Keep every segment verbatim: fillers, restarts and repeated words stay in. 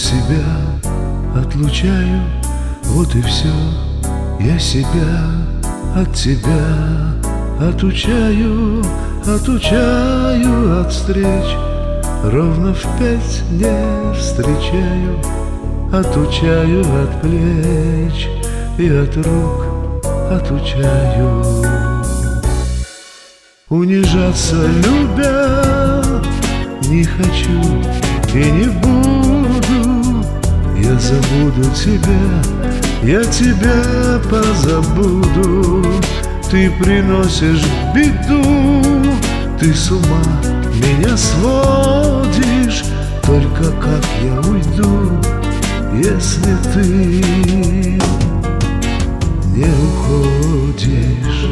себя отлучаю, вот и все. Я себя от тебя отучаю, отучаю от встреч. Ровно в пять не встречаю, отучаю от плеч и от рук отучаю. Унижаться любя не хочу и не буду. Я забуду тебя, я тебя позабуду. Ты приносишь беду, ты с ума меня сводишь. Только как я уйду, если ты не уходишь?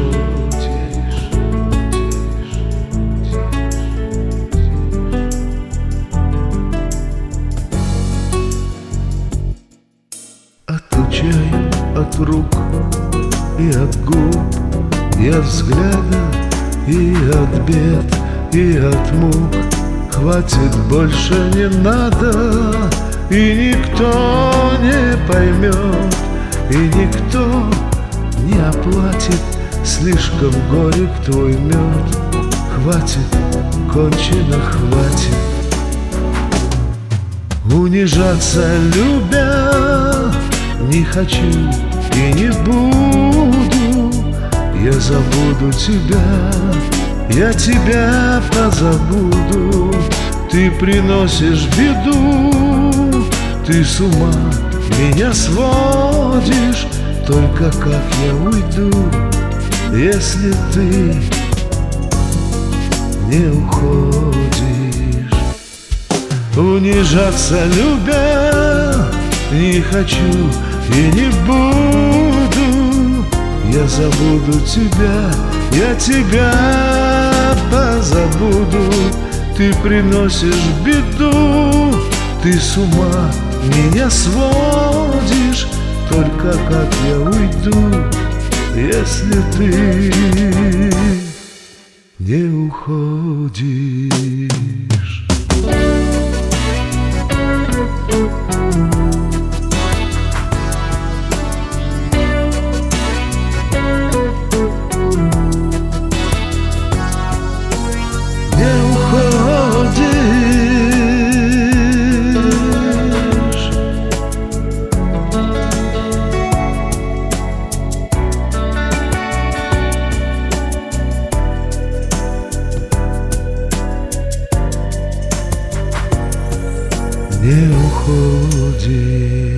Отучаю от рук и от губ, и от взгляда, и от бед, и от мук. Хватит, больше не надо, и никто не поймет, и никто не оплатит. Слишком горек твой мед. Хватит, кончено хватит. Унижаться любя не хочу и не буду. Я забуду тебя, я тебя позабуду. Ты приносишь беду, ты с ума меня сводишь. Только как я уйду, если ты не уходишь? Унижаться любя не хочу и не буду. Я забуду тебя, я тебя позабуду. Ты приносишь беду, ты с ума меня сводишь. Только как я уйду, если ты не уходишь? Не уходи.